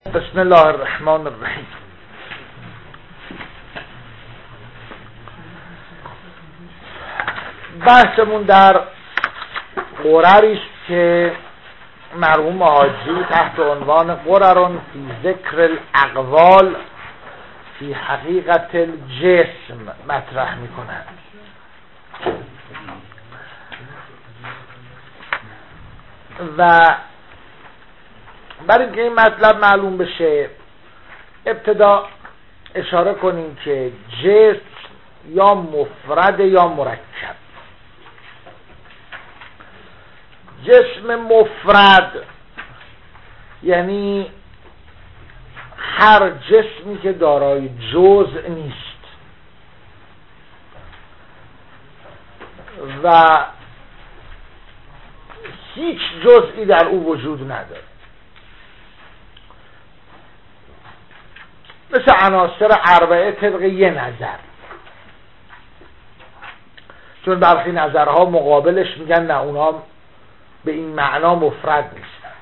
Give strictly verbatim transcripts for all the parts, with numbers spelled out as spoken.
بسم الله الرحمن الرحیم. بحثمون در قرری است که مرحوم حاجی تحت عنوان قررون فی ذکر الاقوال فی حقیقت الجسم مطرح میکنند. و برای اینکه این مطلب معلوم بشه ابتدا اشاره کنیم که جسم یا مفرد یا مرکب. جسم مفرد یعنی هر جسمی که دارای جزء نیست و هیچ جزئی در او وجود نداره، مثل عناصر اربعه طبق یه نظر، چون برخی نظرها مقابلش میگن نه اونا به این معنا مفرد نیستند.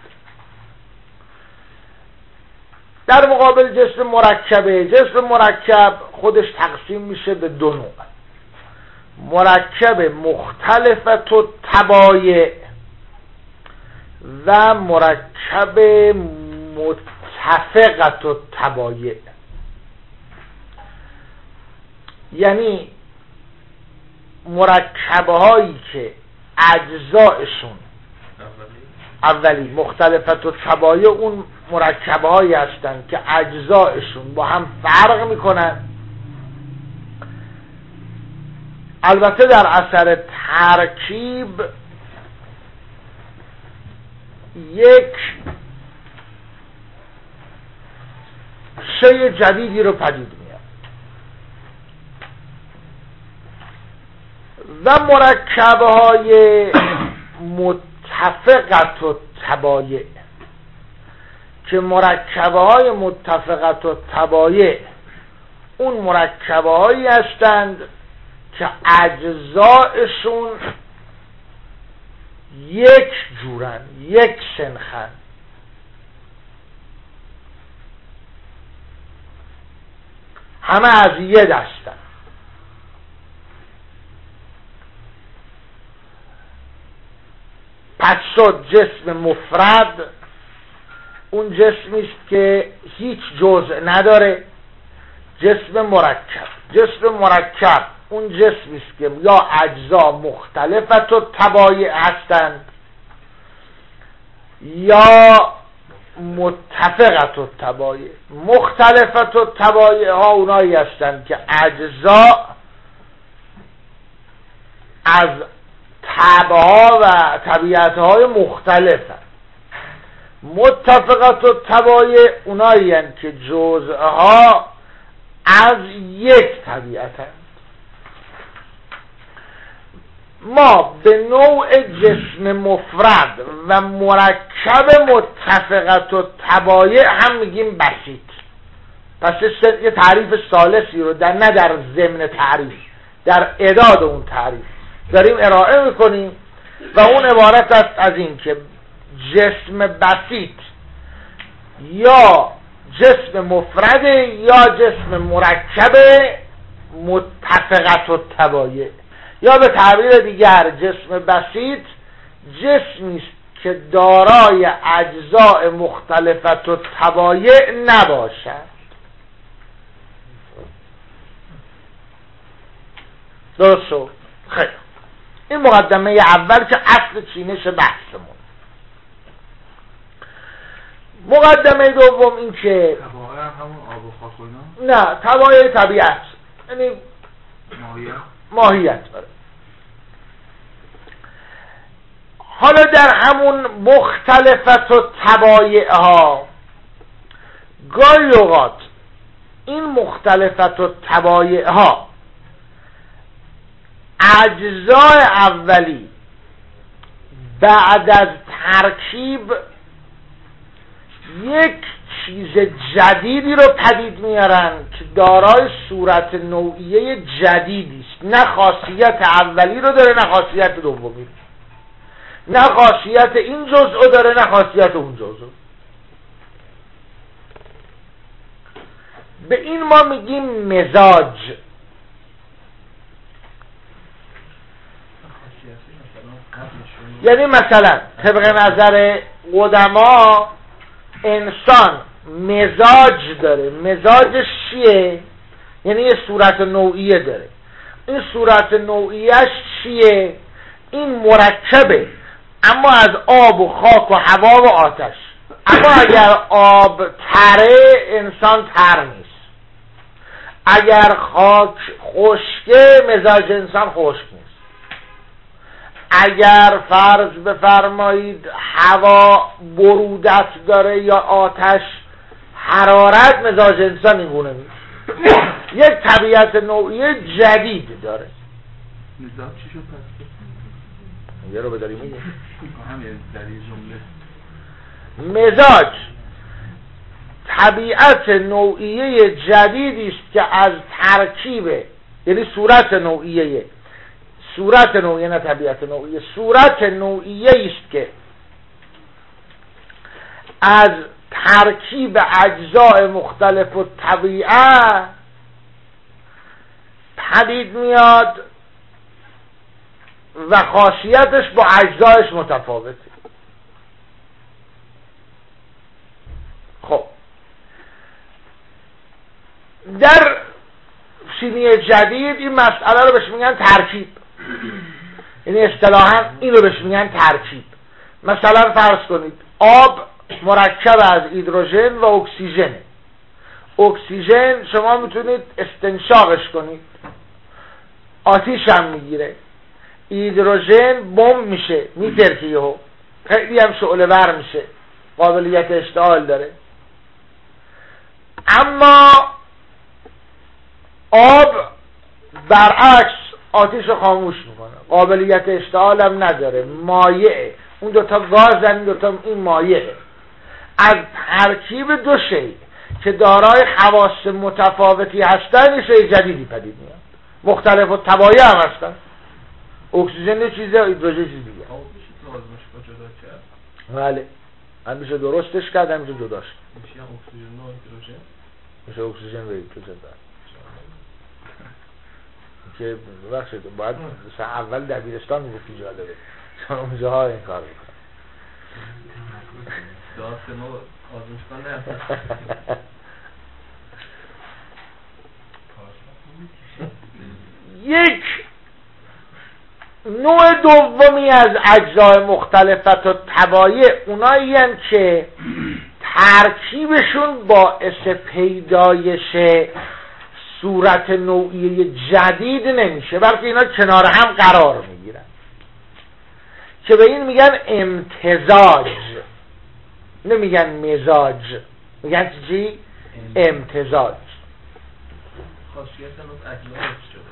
در مقابل جسم مرکبه، جسم مرکب خودش تقسیم میشه به دو نوع: مرکب مختلفت و تبایع و مرکب متفقت و تبایع. یعنی مرکبه هایی که اجزایشون اولی مختلفت و تبایع اون مرکبه هایی هستن که اجزایشون با هم فرق میکنن، البته در اثر ترکیب یک شیء جدیدی رو پدید میاد. و مرکبه های متفقت و تبایع که مرکبه های متفقت و تبایع اون مرکبه هایی هستند که اجزایشون یک جورن، یک سنخن. همه از یه دستن. پس شد جسم مفرد اون جسمی است که هیچ جزء نداره. جسم مرکب، جسم مرکب اون جسمی است که یا اجزا مختلفت و تبایع هستند یا متفقت و تبایع. مختلفت و تبایع ها اونایی هستند که اجزا از طبعها و طبیعتهای مختلف هست. متفقت و تبایع اونایی هستند که جزءها از یک طبیعت هست. ما به نوع جسم مفرد و مرکب متفقت و تبایع هم میگیم بسیط. پس یه تعریف ثالثی رو در نه در ضمن تعریف، در اعداد اون تعریف داریم ارائه میکنیم و اون عبارت است از این که جسم بسیط یا جسم مفرد یا جسم مرکب متفقت و تبایع، یا به تعبیر دیگر جسم بسیط جسمی است که دارای اجزاء مختلفت و تبایع نباشد. درست شد؟ خیلی. این مقدمه اول که اصل چینش بحثمون. مقدمه دوم این که تبایع همون آب و خاک و اینا؟ نه، تبایع طبیعت، یعنی ماهیت ماهیت داره. حالا در همون مختلفت و تبایع ها گاهی اوقات این مختلفت و تبایع ها اجزای اولی بعد از ترکیب یک چیز جدیدی رو پدید میارن که دارای صورت نوعیه جدیدی است. نه خاصیت اولی رو داره نه خاصیت دومی، نه خاصیت این جزء داره نه خاصیت اون جزء. به این ما میگیم مزاج. یعنی مثلا طبق نظر قدما انسان مزاج داره. مزاجش چیه؟ یعنی یه صورت نوعیه داره. این صورت نوعیهش چیه؟ این مرکبه، اما از آب و خاک و هوا و آتش. اما اگر آب تره، انسان تر نیست. اگر خاک خشکه، مزاج انسان خشک نیست. اگر فرض بفرمایید هوا برودت داره یا آتش حرارت، مزاج انسان اینگونه نیست. یک طبیعت نوعی جدید داره. مزاج چی شد پس؟ یه رو بداری میگه همین در این جمله مزاج طبیعت نوعیه جدیدی است که از ترکیب، یعنی صورت نوعیه صورت نوعیه نه طبیعت نوعیه صورت نوعیه است که از ترکیب اجزاء مختلف و طبیعه پدید میاد و خاصیتش با اجزایش متفاوته. خب در شیمی جدید این مسئله رو بهش میگن ترکیب، یعنی اصطلاحاً این رو بهش میگن ترکیب. مثلا فرض کنید آب مرکب از هیدروژن و اکسیژن. اکسیژن شما میتونید استنشاقش کنید، آتیش هم میگیره. هیدروژن بمب میشه، میترکه یهو، خیلی هم شعله ور میشه، قابلیت اشتعال داره. اما آب برعکس آتیش رو خاموش میکنه، قابلیت اشتعال هم نداره، مایعه. اون دوتا گازن، این دوتا این مایعه. از ترکیب دو شی که دارای خواص متفاوتی هستن یه شی جدیدی پدید میاد، مختلف و تباین هم هستن. اکسیژن یه چیزه، هیدروژن چیز دیگه. آب میشه تو آزمایش با جدا کرد؟ بله، همیشه درستش کرد، همیشه جداش کرد. میشه اکسیژن و هیدروژن؟ میشه اکسیژن و هیدروژن دار که ببخشید باید اول دبیرستان میگفتی جالبه، چون اونجاها این کار میکنن. داست ما آزمایشگاه نهستن. یک نوع دومی از اجزای مختلفت و طبایع اونایی هستند که ترکیبشون باعث پیدایش صورت نوعی جدید نمیشه، بلکه اینا کنار هم قرار میگیرن، که به این میگن امتزاج. نمیگن مزاج، میگن چی؟ امتزاج. خاصیت هم از اجزا شده.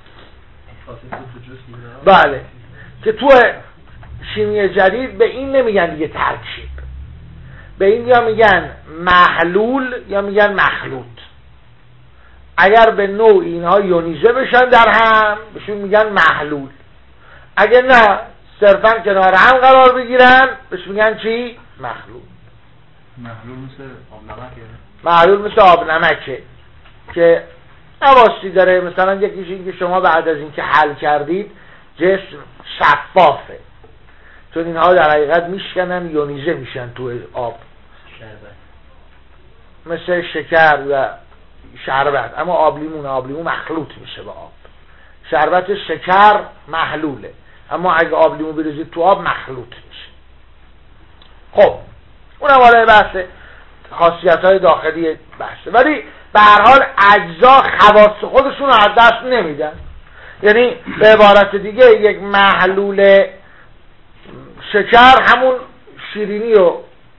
بله، که تو شیمی جدید به این نمیگن دیگه ترکیب، به این یا میگن محلول یا میگن مخلوط. اگر به نوع اینها یونیزه بشن در هم بهشون میگن محلول، اگر نه صرفا کنار هم قرار بگیرن بهش میگن چی؟ مخلوط. محلول مثل آب نمکه؟ محلول مثل آب نمکه که حواسی داره. مثلا یکیش این که شما بعد از اینکه حل کردید جسم شفافه، چون اینها در حقیقت میشکنن، یونیزه میشن تو آب، شربت مثل شکر و شربت. اما آب لیمون آب لیمون مخلوط میشه با آب. شربت شکر محلوله، اما اگه آب لیمون بریزید تو آب مخلوط میشه. خب اونم حالا بحث خاصیت های داخلی بحثه، ولی به هر حال اجزا خواص خودشون رو از دست نمیدن. یعنی به عبارت دیگه یک محلول شکر همون شیرینی رو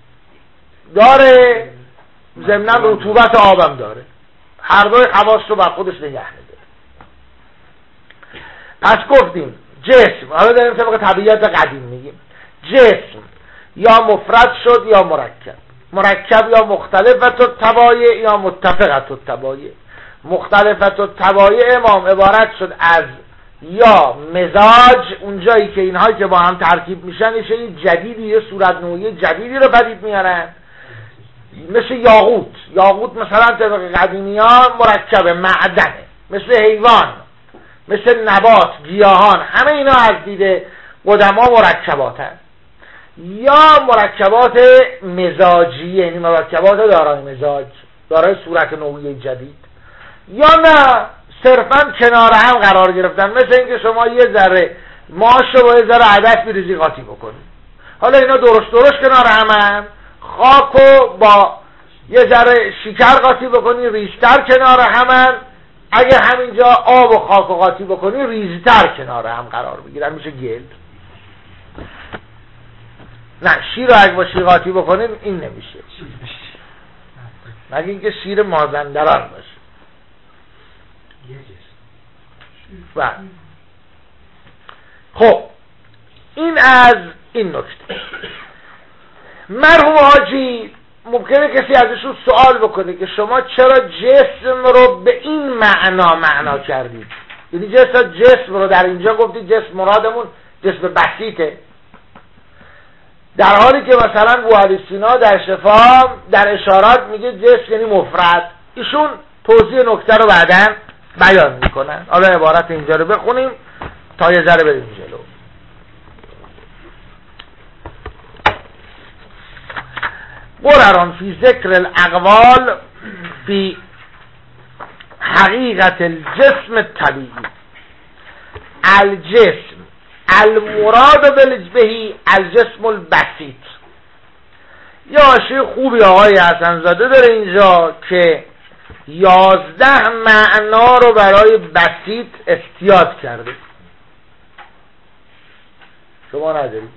داره، ضمناً رطوبت آبم داره، هر دوی خواص رو بر خودش نگه می‌داره. پس گفتیم جسم، حالا داریم طبق طبیعت قدیم میگیم جسم یا مفرد شد یا مرکب. مرکب یا مختلفت الطبایع یا متفقت الطبایع. مختلفت الطبایع امام عبارت شد از یا مزاج، اونجایی که اینهایی که با هم ترکیب میشن یه شیء جدیدی، یه صورت نوعی جدیدی رو پدید میارن، مثل یاقوت. یاقوت مثلا طبق قدیمیان مرکب معدنه، مثل حیوان، مثل نبات، گیاهان، همه اینا از دید قدما مرکبات هست. یا مرکبات مزاجی، یعنی مرکبات دارای مزاج، دارای صورت نوعی جدید. یا نه صرفا کنار هم قرار گرفتن، مثل اینکه شما یه ذره ماش رو با یه ذره عدس بریزی قاطی بکنید. حالا اینا درست درست کنار همن، خاک رو با یه ذره شکر قاطی بکنی ریزتر کنار همن، اگه همینجا آب و خاک رو قاطی بکنی ریزتر کنار هم قرار بگیرن، میشه گل. نه شیر رو اگه با شیر قاطی بکنیم این نمیشه، مگه اینکه شیر مازندران باشه. بله. خب این از این نکته. مرحوم حاجی ممکنه کسی ازشون سوال بکنه که شما چرا جسم رو به این معنا معنا کردید؟ یعنی جسم جسم رو در اینجا گفتید جسم مرادمون جسم بسیطه، در حالی که مثلا بوعلی سینا در شفا در اشارات میگه جسم یعنی مفرد. ایشون توضیح نکته رو بعداً بیان میکنن. حالا عبارت اینجا رو بخونیم تا یه ذره بریم جلو. قرران فی ذکر الاقوال فی حقیقت الجسم الطبیعی. الجسم المراد بالبهی الجسم البسیط. یا حاشیه خوبی آقای حسن‌زاده داره اینجا که یازده معنا رو برای بسیط استیاد کرده. شما ندارید؟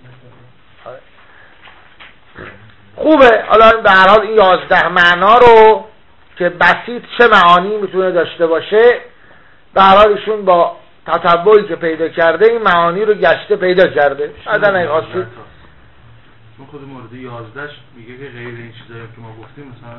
خوبه. حالا به هر حال این یازده معنا رو که بسیط چه معانی میتونه داشته باشه، به هر حال ایشون با تتبعی که پیدا کرده این معانی رو گشته پیدا کرده. بعدن این خواستید اون خود مورد یازده میگه که غیر این چیزایی که ما گفتیم مثلا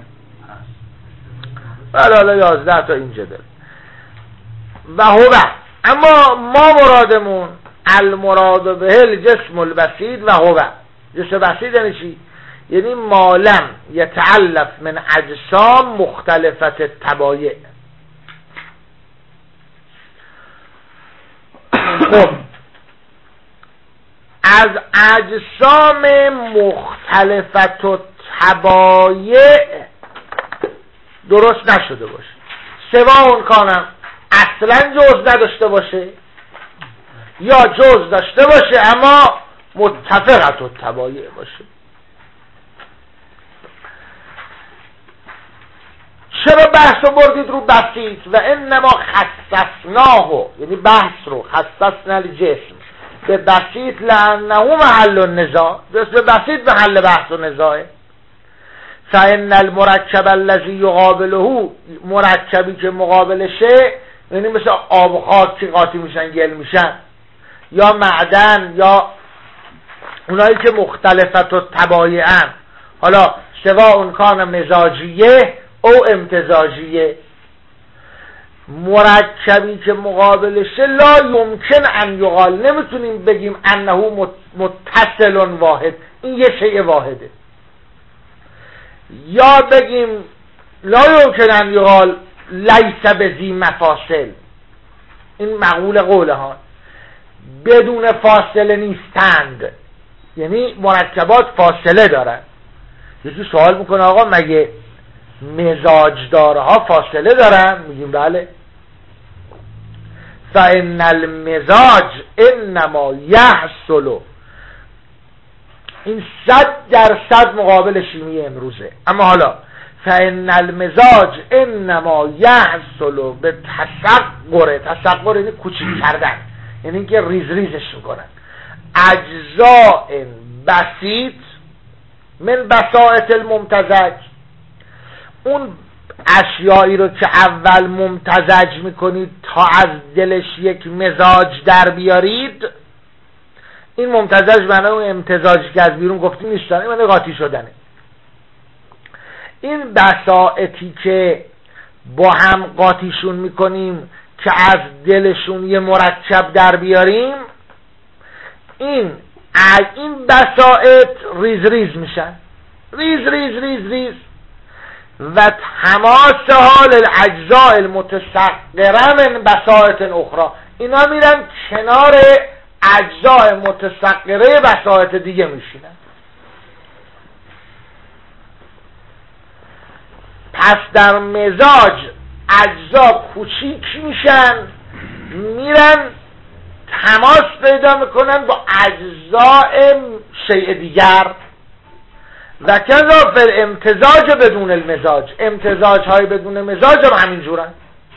هست. بله حالا یازده تا اینجا داره. و هو اما ما مرادمون المراد به الجسم البسیط و هو. جسم بسیط یعنی چی؟ یعنی مالم یتعلف من اجسام مختلفت تبایع. خب از اجسام مختلفت و تبایع درست نشده باشه. سوا اون کانم اصلا جز نداشته باشه یا جز داشته باشه اما متفقت و تبایع باشه. چرا بحث رو بردید رو بسیط؟ و انما خصصناه، یعنی بحث رو خصصنا الجسم به بسیط لانه محل النزاع. به بسیط محل بحث و نزاعه. فان المرکب الذی یقابله، مرکبی که مقابلشه یعنی مثل آب و خاک که قاطی میشن گل میشن، یا معدن، یا اونایی که مختلفت و تبایعن، حالا سوا اون کان مزاجیه او امتزاجیه، مرکبی که مقابلشه لا یمکن ان یقال، نمیتونیم بگیم انه متصل واحد، این یه شیء واحده، یا بگیم لا یمکن ان یقال لیس بذی مفاصل، این مقول قوله ها، بدون فاصله نیستند، یعنی مرکبات فاصله دارن. یکی سوال میکنه آقا مگه مزاجدارها فاصله دارن؟ میگیم بله. فان المزاج انما یحصل، این صد درصد مقابل شیمی امروزه، اما حالا فان المزاج انما یحصل به تصغر، تصغر یعنی کوچیک کردن، یعنی اینکه ریز ریزش میکنن، اجزاء بسیط من بساطت الممتزج، اون اشیایی رو که اول ممتزج میکنید تا از دلش یک مزاج در بیارید، این ممتزج معنی اون امتزاجی که از بیرون گفتیم نیستن، این معنی قاطی شدنه. این بساطی که با هم قاطیشون میکنیم که از دلشون یه مرکب در بیاریم، این این بساط ریز ریز میشن، ریز ریز ریز ریز و تماس حال الاجزاء المتسقره من بساطت اخرى، اینا میرن کنار اجزاء متسقره بساطت دیگه میشینن. پس در مزاج اجزا کوچیک میشن، میرن تماس پیدا میکنن با اجزاء شیء دیگر. و کذا فی الامتزاج بدون المزاج، امتزاج های بدون مزاج هم همین جورن.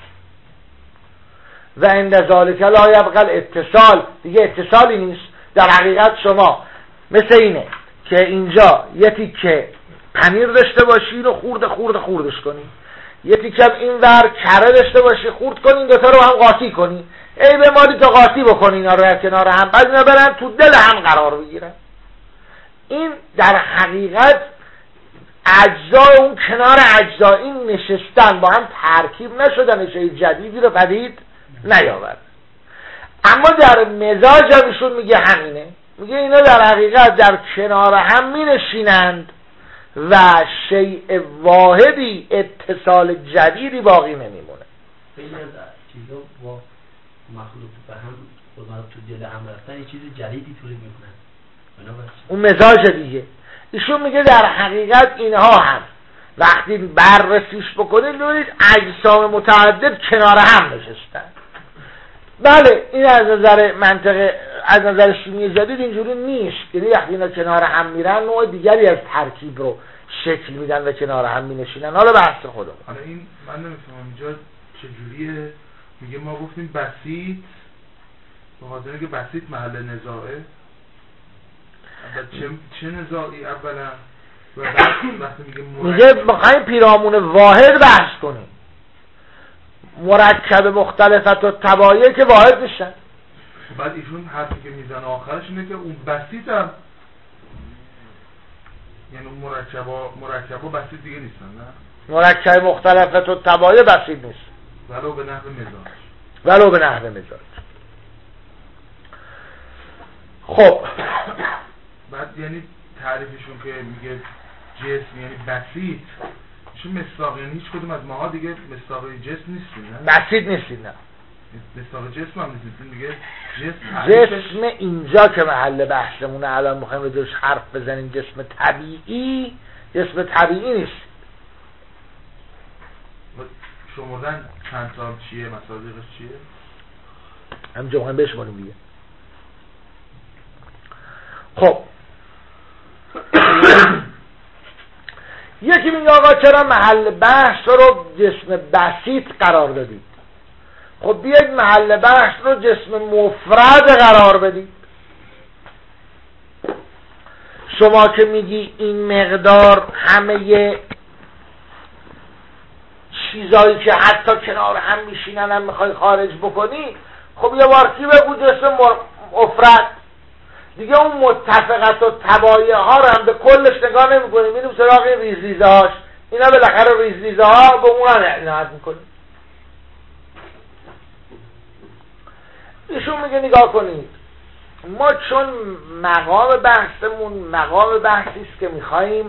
و عند ذالک لا یبقى الاتصال، دیگه اتصالی نیست. در حقیقت شما مثل اینه که اینجا یه تیکه پنیر داشته باشی رو خورد خورد خوردش کنی، یه تیکه این ور کره داشته باشی خورد کنی، این دوتا رو هم قاطی کنی، ای به مالی تا قاطی بکنی اینا رو کنار هم، بعد اینا برن تو دل هم قرار بگیرن. این در حقیقت اجزای اون کنار اجزای این نشستن با هم ترکیب نشدن، شیء جدیدی رو پدید نیاورد. اما در مزاج هم ایشون میگه همینه، میگه اینا در حقیقت در کنار هم می نشینند و شیء واحدی اتصال جدیدی باقی نمیمونه. خیلی از چیزا با مخلوط به هم خودم تو دل هم رفتن یه چیز جدیدی تولید میکنن، اون مزاج دیگه. ایشون میگه در حقیقت اینها هم وقتی بررسیش بکنید ببینید اجسام متعدد کنار هم نشستن. بله این از نظر منطق، از نظر شیمی جدید اینجوری نیست، یعنی وقتی اینا کنار هم میرن نوع دیگری از ترکیب رو شکل میدن و کنار هم مینشینن. حالا بحث خودم. حالا این من نمیفهمم اینجا چجوریه. میگه ما گفتیم بسیط، به خاطر که بسیط محل نزاعه. چه چه نزاعی اولا و بعد وقتی میگه میگه بخوایم پیرامون واحد بحث کنیم، مرکب مختلفت و تبایع که واحد میشن. بعد ایشون حرفی که میزنه آخرش اینه که اون بسیط هم، یعنی اون مرکبا مرکبا بسیط دیگه نیستن، نه؟ مرکب مختلفت و تبایع بسیط نیست ولو به نحو مزاج، ولو به نحو مزاج. خب بعد یعنی تعریفشون که میگه جسم یعنی بسیط، ایشون مصداق، یعنی هیچ کدوم از ماها دیگه مصداق جسم نیستیم، نه؟ بسیط نیستیم، نه مصداق جسم هم نیستیم. میگه جسم جسم اینجا که محل بحثمونه، الان میخوایم روش حرف بزنیم، جسم طبیعی جسم طبیعی نیست. شمردن چند تا چیه، مصادیقش چیه؟ همینجا میخوایم بشماریم دیگه. خب یکی میگه آقا چرا محل بحث رو جسم بسیط قرار دادید؟ خب بیاید محل بحث رو جسم مفرد قرار بدید. شما که میگی این مقدار همه چیزایی که حتی کنار هم میشینن هم میخوای خارج بکنی، خب یه بار کی بگو جسم مفرد دیگه. اون متفقت و تبایع ها رو هم به کلش نگاه نمی کنیم، میریم سراغ ریز ریزه هاش، اینا بالاخره ریز ریزه ها به اون هم عنایت میکنیم. ایشون میگه نگاه کنید، ما چون مقام بحثمون مقام بحثی است که میخواییم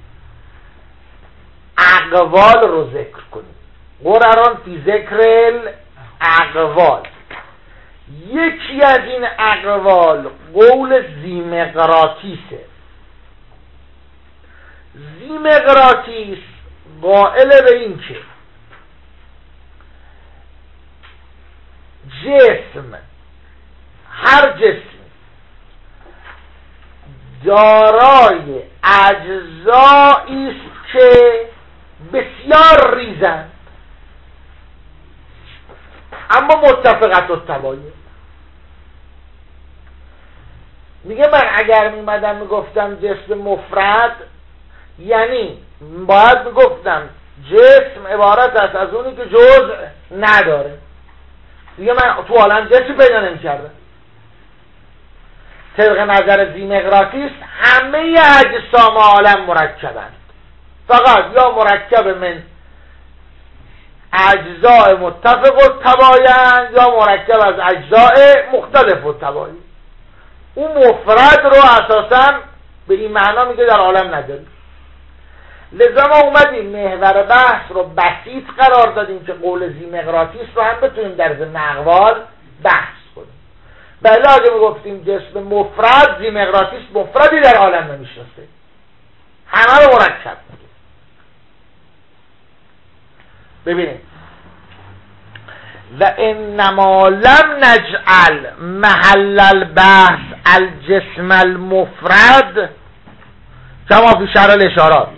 اقوال رو ذکر کنیم، قرآن فی ذکر الاقوال. یکی از این اقوال قول زیمقراطیسه. زیمقراطیس قائل به این که جسم، هر جسم دارای اجزایی است که بسیار ریزند اما متفقت و تبایع. میگه من اگر میمدم میگفتم جسم مفرد، یعنی باید میگفتم جسم عبارت است از اونی که جزء نداره. دیگه من تو عالم جسم پیدا نمی‌کردم. طبق نظر زیمقراطیس همه اجسام عالم مرکبند، فقط یا مرکب من اجزاء متفق التباین یا مرکب از اجزاء مختلف التباین. اون مفرد رو اساساً به این معنا میگه در عالم نداری. لذا ما اومدیم محور بحث رو بسیط قرار دادیم که قول ذی‌مقراطیس رو هم بتونیم در ضمن اقوال بحث کنیم. بله اگه میگفتیم جسم مفرد، ذی‌مقراطیس مفردی در عالم نمیشناسه، همه رو مرکب میگه. ببینید و انما لم نجعل محل البحث الجسم المفرد کما فی شرح الاشارات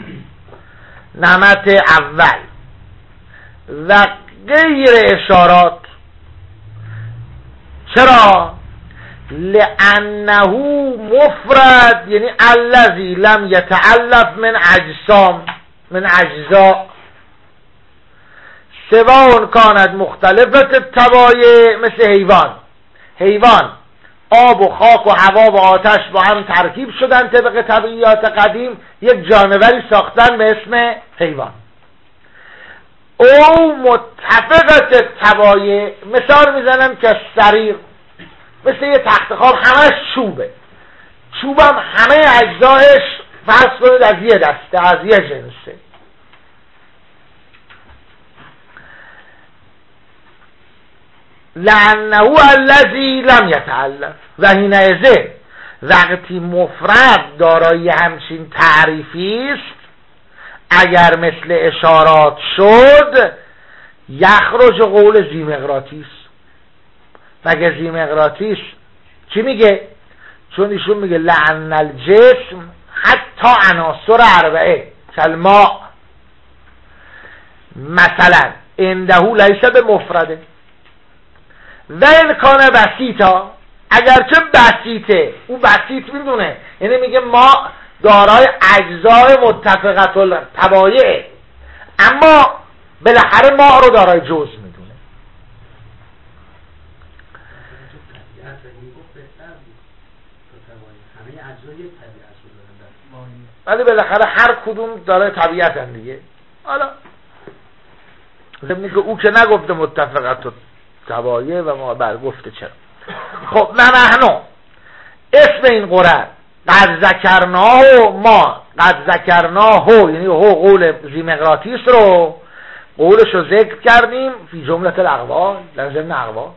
نمط اول و غیر اشارات. چرا؟ لانه مفرد یعنی الذی لم یتألف من اجسام من اجزاء سواء کانت مختلفت الطبایع مثل حیوان. حیوان آب و خاک و هوا و آتش با هم ترکیب شدن طبق طبیعیات قدیم، یک جانوری ساختن به اسم حیوان. او متفقت الطبایع، مثال میزنم که سریر مثل یه تخت خواب همش چوبه، چوبم همه اجزایش فرض کنید از یه دسته از یه جنسه. لعنه الذی لم یتألف و حینئذ وقتی مفرد دارای همچین تعریفی است اگر مثل اشارات شد یخرج قول ذی‌مقراطیس. مگه ذی‌مقراطیس چی میگه؟ چون ایشون میگه لعن الجسم حتی عناصر اربعه کالماء مثلا عنده لیس بمفرده و امکان بسیطا، اگرچه بسیطه، او بسیط میدونه، یعنی میگه ما دارای اجزای متفقت الطبایع اما بالاخره ما رو دارای جزء میدونه. ولی بالاخره هر کدوم دارای طبیعت هم دیگه. حالا میگه او که نگفته متفقت طبایع و ما بر گفته چرا. خب و نحنو اسم این قرآن قد ذکرناه، ما قد ذکرناه یعنی هو قول ذی‌مقراطیس رو قولش رو ذکر کردیم فی جملت الاقوال در ضمن اقوال.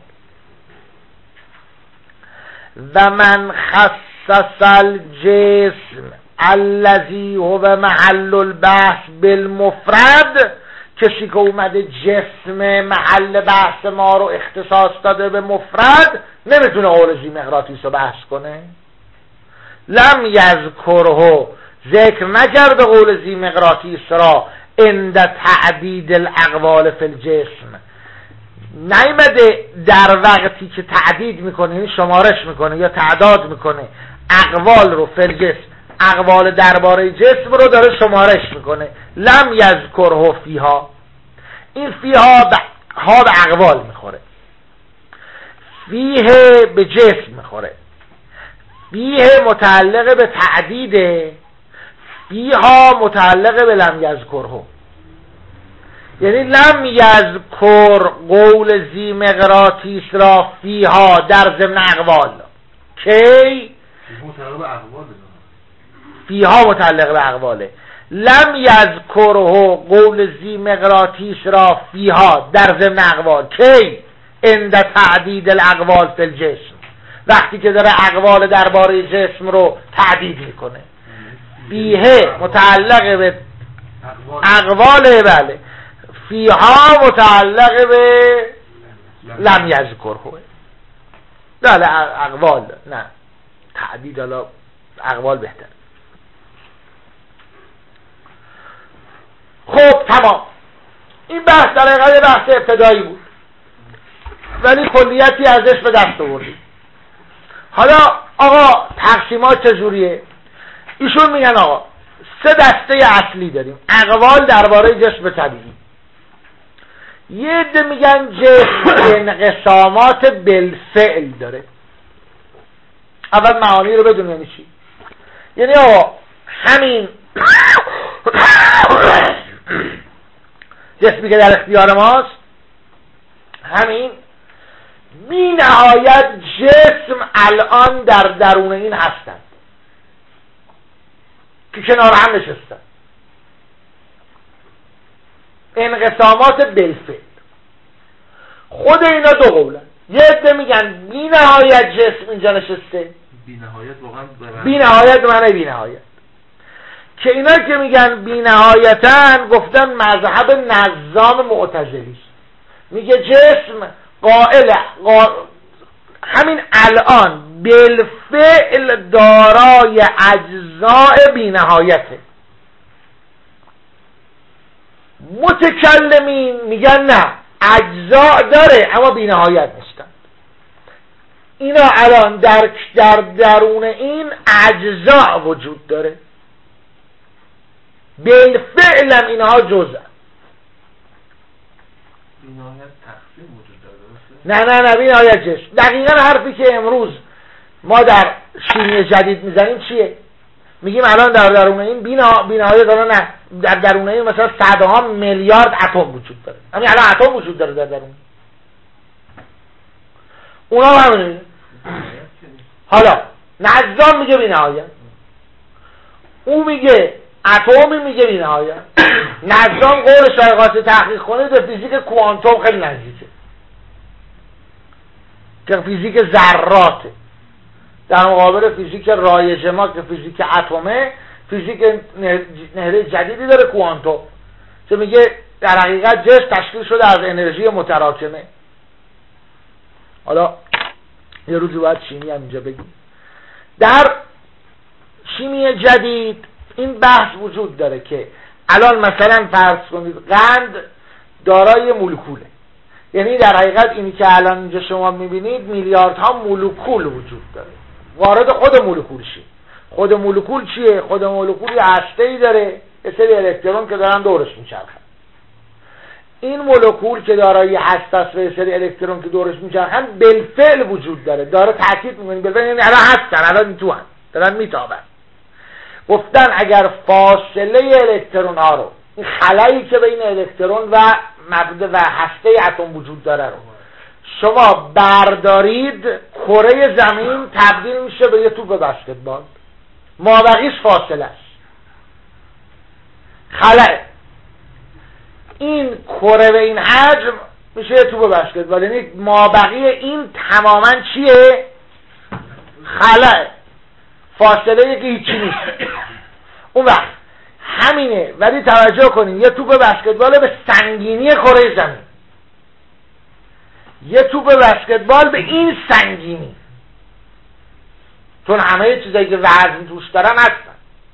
و من خصص الجسم الذی هو محل البحث بالمفرد، کسی که اومده جسم محل بحث ما رو اختصاص داده به مفرد نمیتونه قول ذی‌مقراطیس رو بحث کنه. لم یذکره ذکر نکرده قول ذی‌مقراطیس را عند تعدید الاقوال فی الجسم، نیامده در وقتی که تعدید میکنه یعنی شمارش میکنه یا تعداد میکنه اقوال رو فی الجسم، اقوال درباره جسم رو داره شمارش میکنه. لم یذکره فیها، این فیها ب... ها به اقوال میخوره، فیه به جسم میخوره، فیه متعلق به تعدیده، فیها متعلق به لم یذکره. یعنی لم یذکر قول ذی‌مقراطیس را فیها در ضمن اقوال کی متعلق به اقوال، فیها متعلق به اقواله. لم یذکره قول ذی‌مقراطیس را فیها در ضمن اقوال کی عند تعدید الاقوال فی الجسم، وقتی که داره اقوال درباره جسم رو تعدید میکنه. فیه متعلق به اقواله، بله، فیها متعلق به لم یذکره، بله اقوال نه تعدید، حالا اقوال بهتر. خب تمام، این بحث در حقیقت بحث ابتدایی بود ولی کلیتی ازش به دست آوردیم. حالا آقا تقسیمات چجوریه؟ ایشون میگن آقا سه دسته اصلی داریم اقوال درباره جسم طبیعی. یه عده میگن جسم انقسامات بالفعل داره. اول معانی رو بدون یعنی چی؟ یعنی آقا همین جسمی که در اختیار ماست، همین بی نهایت جسم الان در درون این هستند که کنار هم نشستن. انقسامات بالفعل. خود اینا دو قولن. یه عده میگن بی نهایت جسم اینجا نشسته، بی نهایت واقعا بی نهایت معنی بی نهایت، که اینا که میگن بی نهایتن گفتن مذهب نظام معتزلی، میگه جسم قائل قا... همین الان بالفعل دارای اجزاء بی نهایته. متکلمین میگن نه، اجزاء داره اما بی نهایت نیستن. اینا الان در در درون این اجزاء وجود داره، بالفعل هم اینها جزء. بی نهایت تقسیم وجود داره. نه نه نه بی نهایت جسم. دقیقا حرفی که امروز ما در شیمی جدید میزنیم چیه؟ میگیم الان در درون این بی نهایت داره، نه در درون این مثلا صدها میلیارد اتم وجود داره. همین الان اتم وجود داره در درون. اونا همینه. حالا نظام میگه بی نهایت، او میگه اتمی میگه بی نهایت. نظام قولش اگه خواسته تحقیق کنه به فیزیک کوانتوم خیلی نزدیکه، که فیزیک ذراته، در مقابل فیزیک رایج ما که فیزیک اتمه، فیزیک نهره جدیدی داره کوانتوم، که میگه در حقیقت جسم تشکیل شده از انرژی متراکمه. حالا یه روزی باید شیمی هم اینجا بگیم. در شیمی جدید این بحث وجود داره که الان مثلا فرض کنید قند دارای مولکوله، یعنی در حقیقت اینی که الان اینجا شما میبینید میلیاردها مولکول وجود داره، وارد خود مولکول شید. خود مولکول چیه؟ خود مولکول یه هسته‌ای داره، یه سری الکترون که دارن دورش میچرخن. این مولکول که دارای هسته است و یه سری الکترون که دورش میچرخن بالفعل وجود داره، داره تاکید میکنه بالفعل، یعنی الان هستن، الان تو هستن، دارن میتابن. گفتن اگر فاصله الکترون ها رو، این خلایی که بین الکترون و مبدا و هسته اتم وجود داره رو شما بردارید، کره زمین تبدیل میشه به یه توپ بسکتبال، مابقیش فاصله است، خلاه. این کره به این حجم میشه یه توپ بسکتبال، یعنی مابقی این تماما چیه؟ خلاه، فاصله که هیچی نیست. اون وقت همینه، ولی توجه کنین یه توپ بسکتبال به سنگینی کره زمین، یه توپ بسکتبال به این سنگینی، چون همه چیزایی که وزن توش دارن هستن.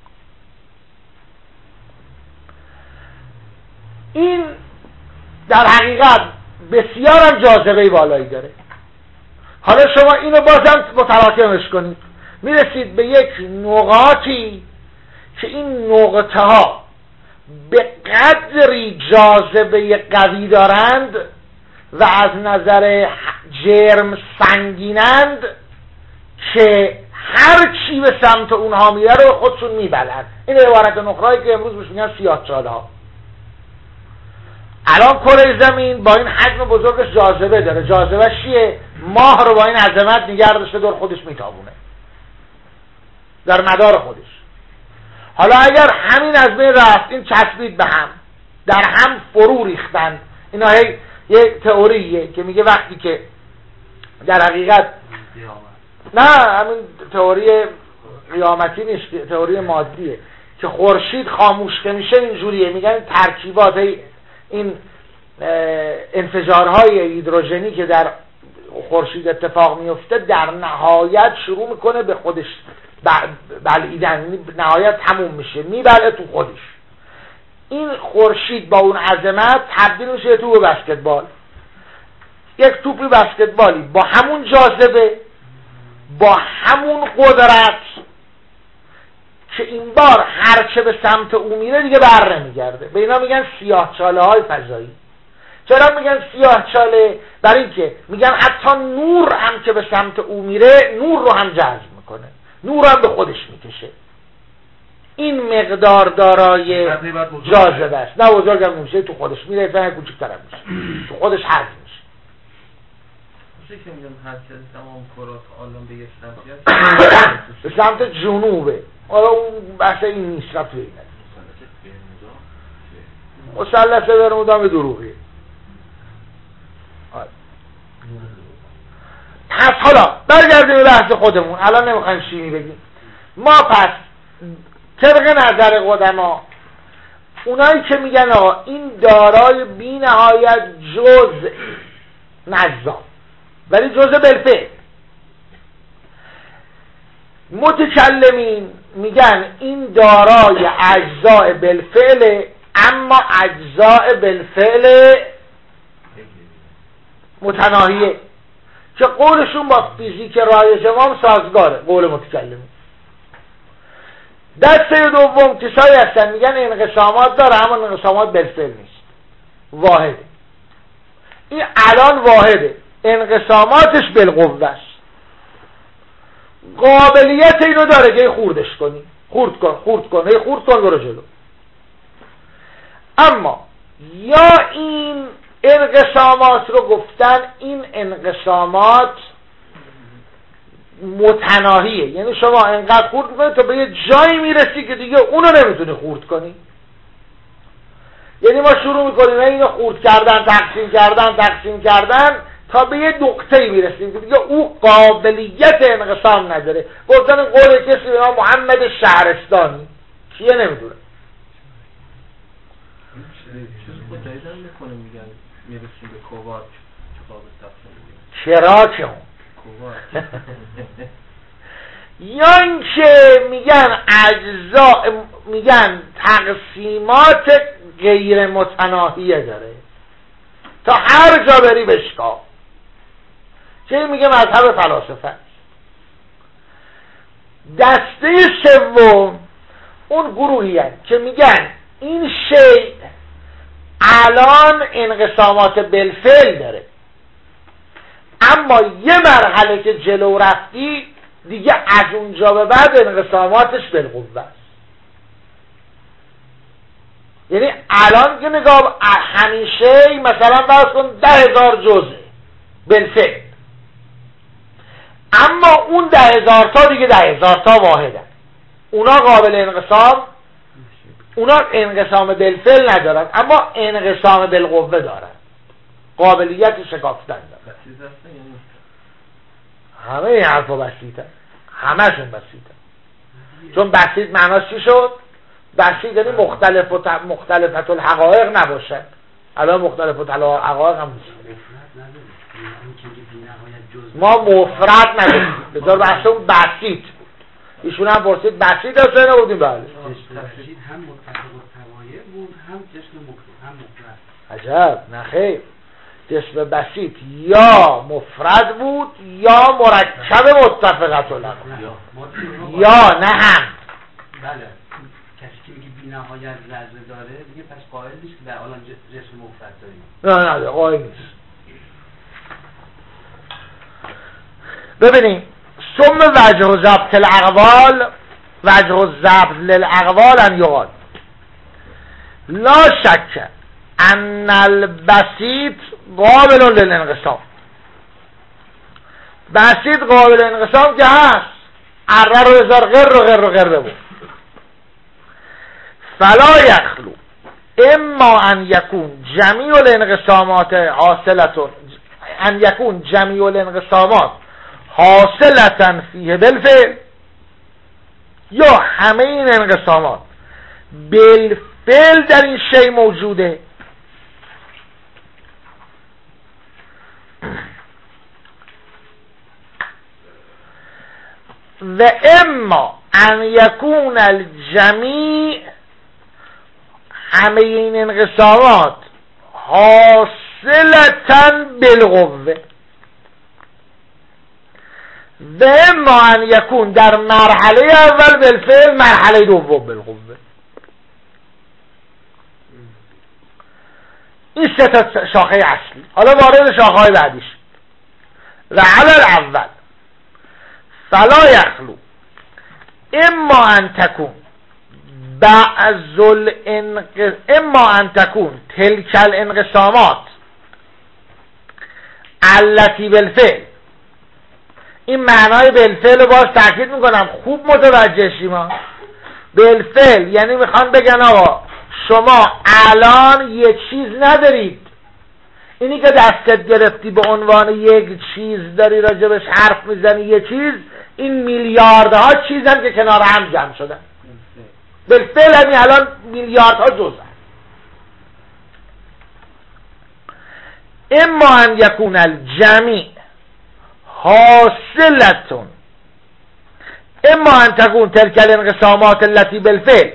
این در حقیقت بسیار هم جاذبه بالایی داره. حالا شما اینو بازم متراکمش کنید، میرسید به یک نقاطی که این نقطه ها به قدری جاذبه قوی دارند و از نظر جرم سنگینند که هر چی به سمت اونها میره رو خودشون میبلند. این عبارت نقره‌ای که امروز بهش میگن سیاه‌چاله ها. الان کره زمین با این حجم بزرگش جاذبه داره. جاذبه چیه؟ ماه رو با این عظمت نگه داشته دور خودش میتابونه در مدار خودش. حالا اگر همین از بین رفت، این چسبید به هم، در هم فرو ریختند. اینا هی یه تئوریه که میگه وقتی که در حقیقت نه همین تئوری قیامتی نیست، تئوری مادیه، که خورشید خاموش که میشه اینجوریه. میگن ترکیبات این انفجارهای هیدروژنی که در خورشید اتفاق میفته در نهایت شروع میکنه به خودش بلعیدن، نهایت تموم میشه، میبله تو خودش. این خورشید با اون عظمت تبدیل میشه تو بسکتبال. یک توپی بسکتبالی با همون جاذبه، با همون قدرت، که این بار هرچه به سمت او میره دیگه بر نمیگرده. به اینا میگن سیاه‌چاله های فضایی. چرا میگن سیاه‌چاله؟ برای اینکه میگن حتی نور هم که به سمت او میره نور رو هم جذب میکنه، نور هم به خودش میکشه. این مقدار دارای جاذبه است. نه بزرگ هم نمیشه، تو خودش میره، نه کوچکتر هم میشه، تو خودش حذف میشه. میشه که میگم هر چیز تمام کرات عالم به یک سمت به سمت جنوبه. حالا اون بحث این نیست، رفت به این مثلث برمودا هم دروغیه. پس حالا برگردیم به بحث خودمون. الان نمیخوایم شیمی بگیم. ما پس طبق نظر قدما اونایی که میگن آقا این دارای بی نهایت جزء نجزا ولی جزء بالفعل، متکلمین میگن این دارای اجزاء بالفعل، اما اجزاء بالفعل متناهیه که قولشون با فیزیک رایج ما سازگاره. قول متکلمین. دسته دوم کسایی هستن میگن انقسامات داره اما انقسامات بالفعل نیست، واحده. این الان واحده، انقساماتش بالقوه است، قابلیت اینو داره که خوردش کنی، خورد کن خورد کن هی خورد کن برو جلو. اما یا این انقسامات رو گفتن این انقسامات متناهیه، یعنی شما انقدر خورد میکنی تا به یه جایی میرسی که دیگه اونو نمیتونی خورد کنی. یعنی ما شروع میکنیم اینو خورد کردن تقسیم کردن تقسیم کردن تا به یه نقطه‌ای میرسیم که دیگه او قابلیت انقسام نداره. گفتن قول کسی به نام محمد شهرستانی کیه نمیدونه. خود دایدن میکنه میگن میرسیم به کوواک چرا چه اون یا اینکه میگن اجزا میگن تقسیمات غیر متناهیه داره تا هر جا بری بشکاف، که میگه مذهب فلاسفه. دسته سوم اون گروهی هست که میگن این شیء الان انقسامات بالفعل داره اما یه مرحله که جلو رفتی دیگه از اونجا به بعد انقساماتش بالقوه است. یعنی الان که نگاه همیشه مثلا فرض کن ده هزار جزء بالفعل، اما اون ده هزار تا دیگه ده هزار تا واحدن، اونا قابل انقسام، اونا انقسام بالفعل ندارن اما انقسام بالقوه دارن، قابلیت شکافتن دارن. همه این حرفا بسیطه، همه‌شون بسیطه. چون بسیط معناش چی شد؟ بسیط یعنی مختلف و ت... مختلفت الحقایق نباشه. الان مختلفت الحقایق هم نیست. ما مفرد نداریم، بذار بحث اون بسیط بود. ایشون هم پرسید بسیط هست یا نبودیم؟ بله. هم متفق التوایع بود هم جسم مفرد هم مفرد. عجب، نه خیر. جسم بسیط یا مفرد بود یا مرکب متفقت الحقایق یا نه هم. بله. کسی که میگه بی نهایت لرزه داره دیگه پس قائل نیست که در الان جسم مفرد داریم. نه نه قائل نیست. ببینیم ثم وجه ضبط الاقوال وجه ضبط للاقوال ان یقال لا شک ان البسيط قابل للانقسام. بسیط قابل انقسام که هست، اره رو بذار غر و غر و غر بود. فلا یخلو اما ان یکون جمیع الانقسامات حاصلتون ان یکون جمیع الانقسامات حاصلتن فیه بالفعل، یا همه این انقسامات بالفعل در این شی موجوده، و اما ان یکون الجمیع همه این انقسامات حاصلتن بالقوه، و اما ان یکون در مرحله اول بالفعل مرحله دوم بالقوه. این سه تا شاخه اصلی. حالا وارد شاخه های بعدیش. و علی الاول فلا یخلو اما ان تکون بعض الانق... اما ان تکون تلک الانقسامات التی بالفعل. این معنای بالفعل رو باز تاکید میکنم، خوب متوجه شیم. بالفعل یعنی میخوان بگن آقا شما الان یه چیز ندارید، اینی که دستت گرفتی به عنوان یک چیز داری راجبش حرف میزنی یه چیز، این میلیاردها چیزن که کنار هم جمع شدن. بالفعل همین الان میلیاردها جزء هست. اما ان یکون الجمیع حاصلتون، اما ان تکون تلک الانقسامات التي بالفعل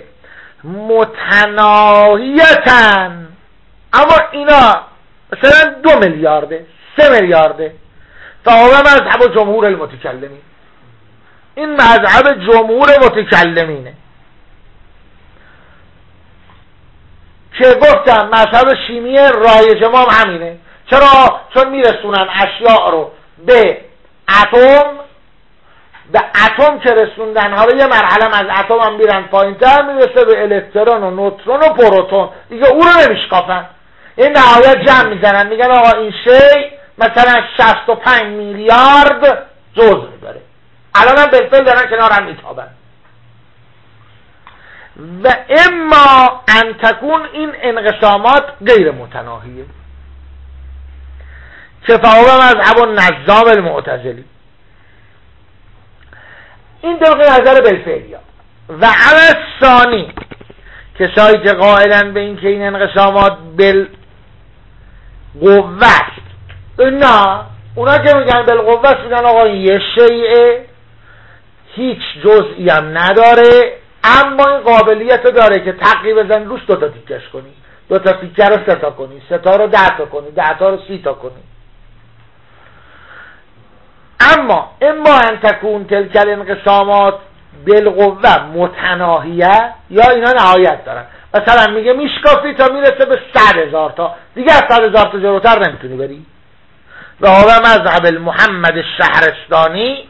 متناهیتن، اما اینا مثلا دو میلیارده، سه میلیارده، فهو مذهب جمهور المتکلمین، این مذهب جمهور متکلمینه که گفتم مذهب شیمی رایج ما همینه. چرا؟ چون میرسونن اشیاء رو به اتم، به اتم که رسوندن، حالا یه مرحله از اتم هم میرن پایین تر، میرسه به الکترون و نوترون و پروتون، دیگه او رو نمیشکافن. این نهایت جمع میزنن میگن آقا این شی مثلا شصت و پنج میلیارد جزء داره، الان هم بالفعل دارن کنار هم میتابن. و اما ان تکون این انقسامات غیر متناهیه که فهو مذهب النظام المعتزلی، این طبق نظر بالفعلیا. و علی الثانی کسایی که قائلن به این که این انقسامات بالقوه است، نه، اونا که میگن بالقوه است میگن آقا این یه شیء هیچ جزئی هم نداره، اما این قابلیت داره که تقی بزن روش دوتا تیکش کنی، دوتا تیکه رو سه تا کنی، سه تا رو ده تا کنی، ده تا رو سی تا کنی. اما اما ان تکون تلک الانقسامات بالقوه متناهیه، یا اینا نهایت دارن، مثلا میگه میشکافی تا میرسه به صد هزار تا، دیگه از صد هزار تا جلوتر نمیتونی بری. و هو مذهب المحمد الشهرستانی.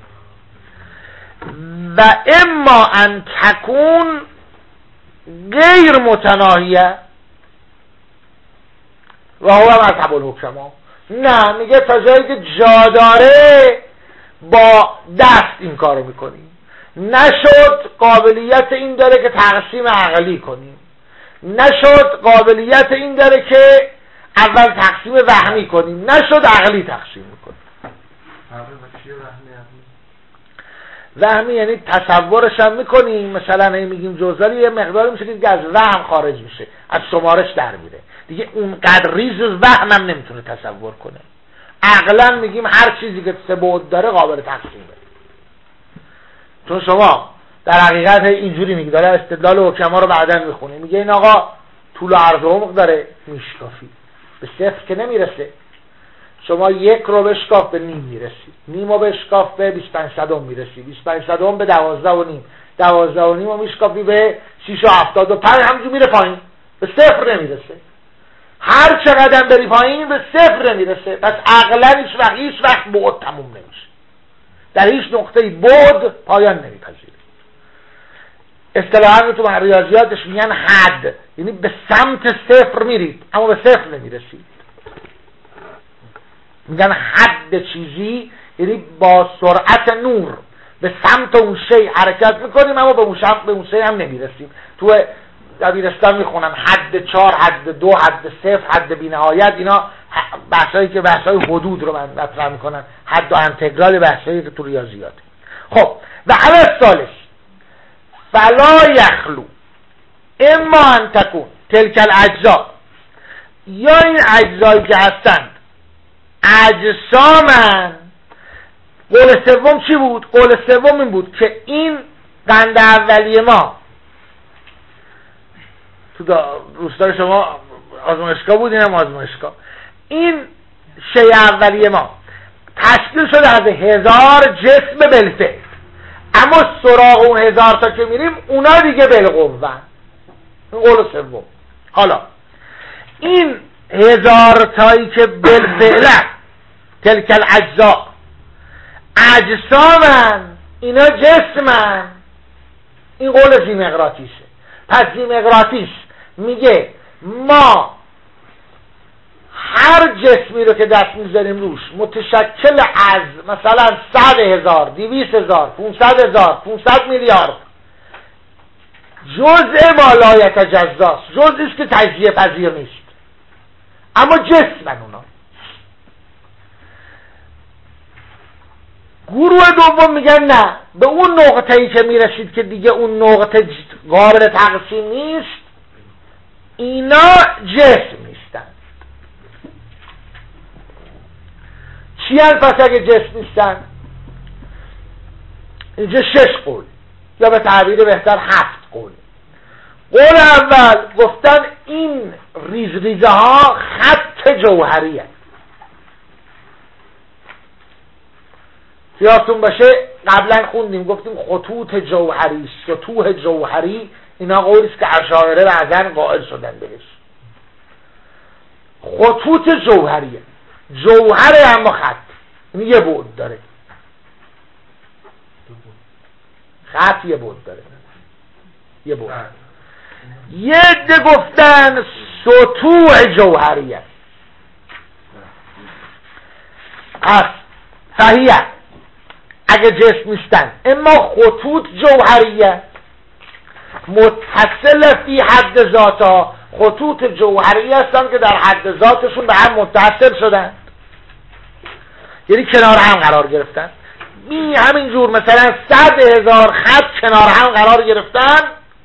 و اما ان تکون غیر متناهیه و هو مذهب الحکما، نه، میگه تا جایی که جا داره با دست این کارو میکنیم، نشد قابلیت این داره که تقسیم عقلی کنیم، نشد قابلیت این داره که اول تقسیم وهمی کنیم، نشد عقلی تقسیم میکنیم. وهمی یعنی تصورش هم میکنیم، مثلا این میگیم جزئی یه مقداری میشه که از وهم خارج میشه، از شمارش در میره، دیگه اونقدر ریز وهم هم نمیتونه تصور کنه. عقلا میگیم هر چیزی که سه بعد داره قابل تقسیمه. چون شما در حقیقت اینجوری میگی، داره استدلال حکما رو بعداً میخونه، میگه این آقا طول و عرض و عمق داره، میشکافی به صفر که نمیرسه، شما یک رو بشکاف به نیم میرسی، نیم رو بشکاف به بیست و پنج صدم میرسی، بیست و پنج صدم به دوازده و نیم، دوازده و نیم رو میشکافی به شیش و هفتاد و پنج، همجور میره پایین، به صفر نمیرسه. هر چقدر بری پایین به صفر نمیرسه. پس عقلا هیچ وقت هیچ وقت بعد تموم نمیشه، در هیچ نقطه بعد پایان نمیپذیره. اصطلاحاً تو ریاضیاتش میگن حد، یعنی به سمت صفر میرید اما به صفر نمیرسید. میگن حد چیزی یعنی با سرعت نور به سمت اون شی حرکت میکنیم اما به اون شب به اون شی هم نمیرسیم. تو دبیرستان میخونن حد چهار، حد دو، حد صفر، حد بی‌نهایت، اینا بحثایی که بحثای حدود رو مطرح میکنن، حد و انتگرال بحثایی که تو ریاضیات. خب و علی الثالث فلا یخلو اما ان تکون تلک الاجزاء، یا این اجزایی که هستند اجسامن. قول سوم چی بود؟ قول سوم این بود که این قند اولیه ما تو روستای شما آزمایشگاه بود، اینم آزمایشگاه، این شی اولیه ما تشکیل شده از هزار جسم بالفعل، اما سراغ اون هزار تا که میریم اونا دیگه بالقوه. این قول سوم. حالا این هزار تایی که بالفعل تلک الاجزاء اجسامن، اینا جسمن، این قول زیمقراطیسه. پس زیمقراطیس میگه ما هر جسمی رو که دست میذاریم روش متشکل از مثلا صد هزار، دویست هزار، پونصد هزار، پونصد میلیارد جزء ما لا یتجزاست، جزئی است که تجزیه پذیر نیست، اما جسمن اونا. گروه دوم میگن نه، به اون نقطه‌ای که میرسید که دیگه اون نقطه قابل تقسیم نیست، اینا جسم نیستن. چی هن پس اگه جسم نیستن؟ اینجا شش قول یا به تعبیر بهتر هفت قول. قول اول گفتن این ریز ریزه ها خط جوهری هست. یادتون باشه قبلا خوندیم گفتیم خطوط جوهری، سطوح جوهری، اینا قولی است که اشاعره بعضاً قائل شدن بهش. خطوط جوهریه، جوهره اما خط، این یه بعد داره، خط یه بعد داره، یه بعد. یه عده گفتن سطوح جوهریه. پس صحیح اگه جسم نیستن، اما خطوط جوهریه متصل فی حد ذاتا، خطوط جوهری هستن که در حد ذاتشون به هم متصل شدن، یعنی کنار هم قرار گرفتن. می همین جور مثلا صد هزار خط کنار هم قرار گرفتن،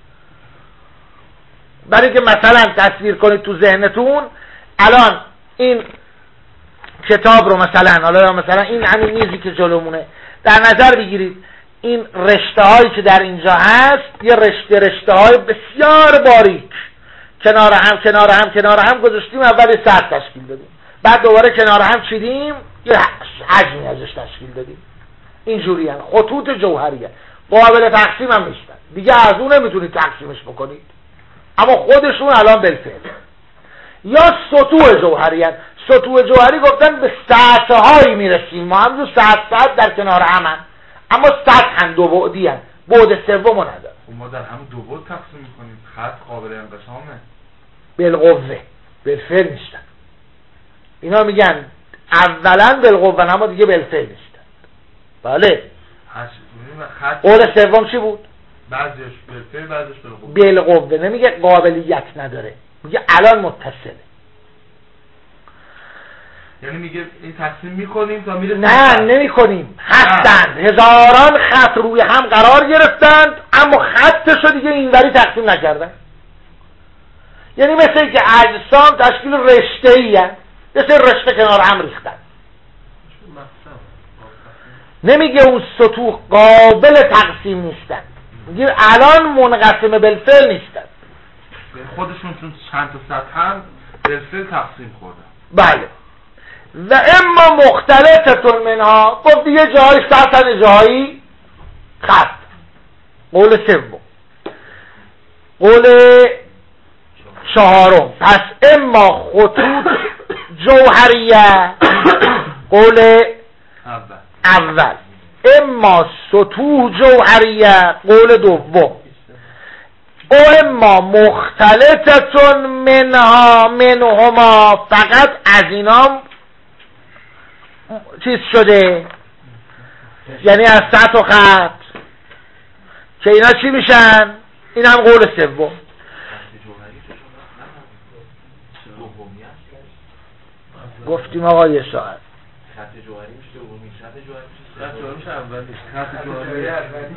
برای که مثلا تصویر کنید تو ذهنتون الان این کتاب رو مثلا، حالا مثلا این همین میزی که جلومونه در نظر بگیرید، این رشته هایی که در اینجا هست یه رشته رشته های بسیار باریک کنار هم کنار هم کنار هم گذاشتیم، اول یه سطح تشکیل دادیم، بعد دوباره کنار هم چیدیم یه حجمی ازش تشکیل دادیم. اینجوری هم خطوط جوهریه، قابل تقسیم هم نیستن دیگه، از اون نمیتونید تقسیمش بکنید، اما خودشون الان بالفعل. یا سطوح جوهری هست. سطوح جوهری گفتن به سطح هایی میرسیم، ما هم دو سطح سطح در کنار هم هم. اما سطح هم دو بعدی هم، بعد سوم نداره. ما در هم دو بعد تقسیم میکنیم، خط قابل انقسامه بالقوه، بالفعل نیستن. اینا میگن اولا بالقوه اما دیگه بالفعل نیستن. بله خط قول سوم چی بود؟ بعضیش بالفعل بعضیش بالقوه. بالقوه نمیگه قابلیت نداره، میگه الان متصله. یعنی میگه این تقسیم میکنیم تا میره. نه نمی کنیم، هستند هزاران خط روی هم قرار گرفتند اما خطشو دیگه اینوری تقسیم نکردن. یعنی مثل اینکه اجسام تشکیل رشته ای هست، مثل رشته کنار هم ریختن. نمیگه اون سطوح قابل تقسیم نیستن، میگه الان منقسم بالفعل نیستن، خودشون چون چند تا سطح هم بالفعل تقسیم خوردن. بله. و اما مختلطتون منها، گفت دیگه جایی سطح جایی خط. قول سوم. قول چهارم، پس اما خطوط جوهریه، قول اول اول، اما سطوح جوهریه، قول دوم، او اما مختلطتون منها منهما، فقط از اینا چیز شده، یعنی از سطح و خط که اینا چی میشن؟ این هم قول سوم. گفتیم آقا یه ساعت خط جوهری میشه دومی، خط جوهری میشه خط جوهری میشه اولی، خط جوهری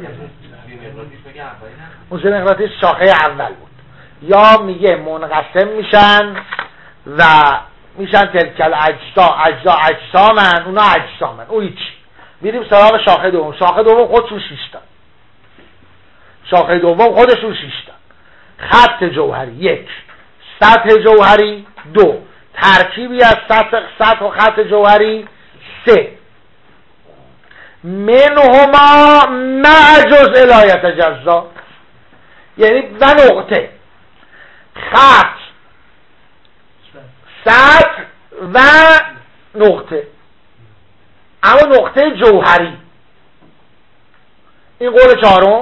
اون سه مقداریش شاخه اول بود. یا میگه منقسم میشن و میشن تلکل اجزا اجزا اجسامن، اونا اجسامن، او هیچ. میریم سراغ شاخه دوم. شاخه دوم خودشون شش تا، شاخه دوم خودشون شش تا. خط جوهری یک، سطح جوهری دو، ترکیبی از سطح سطح و خط جوهری سه. منهما مع جزء لا یتجزا، یعنی و نقطه، خط، سطح و نقطه، اما نقطه جوهری. این قول چهارم.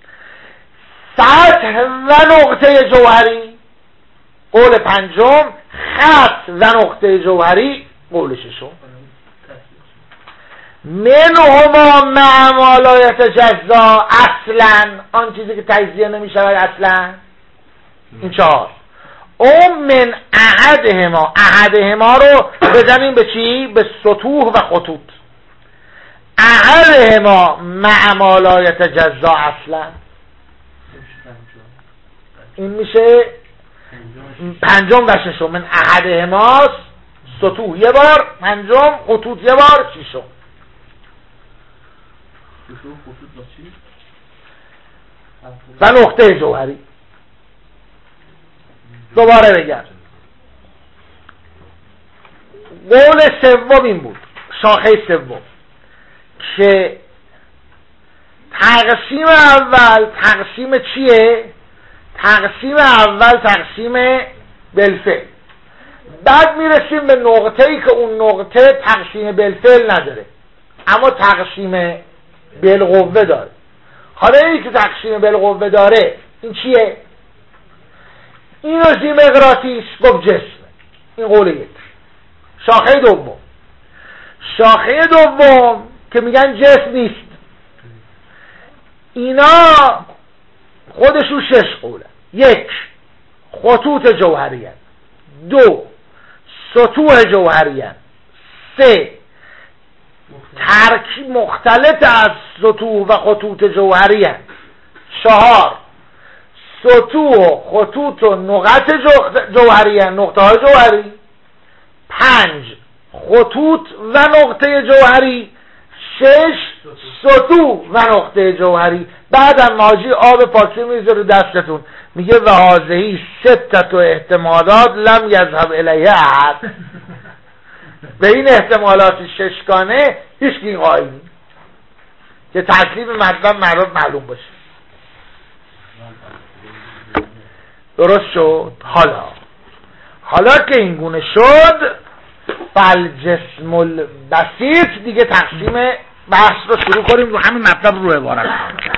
سطح و نقطه جوهری قول پنجم. خط و نقطه جوهری قول ششم. منهما مع ما لا یتجزا اصلا، آن چیزی که تجزیه نمی شود اصلا. این چهار. او من احدهما، احدهما رو بزنیم به چی؟ به سطوح و خطوط. احدهما مع ما لا یتجزا اصلا، این میشه پنجم و ششم. من احدهماست سطوح یه بار، پنجم خطوط یه بار، ششم و نقطه جوهری. دوباره بگم قول سوم این بود، شاخه سوم، که تقسیم اول تقسیم چیه؟ تقسیم اول تقسیم بالفعل. بعد میرسیم به نقطه ای که اون نقطه تقسیم بالفعل نداره اما تقسیم بالقوه داره. حالا اینی که تقسیم بالقوه داره این چیه؟ اینو زی مقناطیس گفت جسمه. این قول یک. شاخه دوم، شاخه دوم که میگن جسم نیست، اینا خودشون شش قوله. یک، خطوط جوهری هست. دو، سطوح جوهری هست. سه، ترکیب مختلط از سطوح و خطوط جوهری هست. چهار، سطوح و خطوط و نقط جوهری هست، نقطه های جوهری. پنج، خطوط و نقطه جوهری. شش، سطوح و نقطه جوهری. بعدم ماجی آب پاکی میذاره دستتون، میگه و هذه ستت و احتمالات لم یذهب الیه احد. به این احتمالات ششگانه هیچ کی قائل نیست که تکلیف مطلب معروف معلوم باشه. درست شد؟ حالا حالا که این گونه شد، فالجسم البسیط، دیگه تقسیم بحث رو شروع کنیم رو همین مطلب رو عبارت.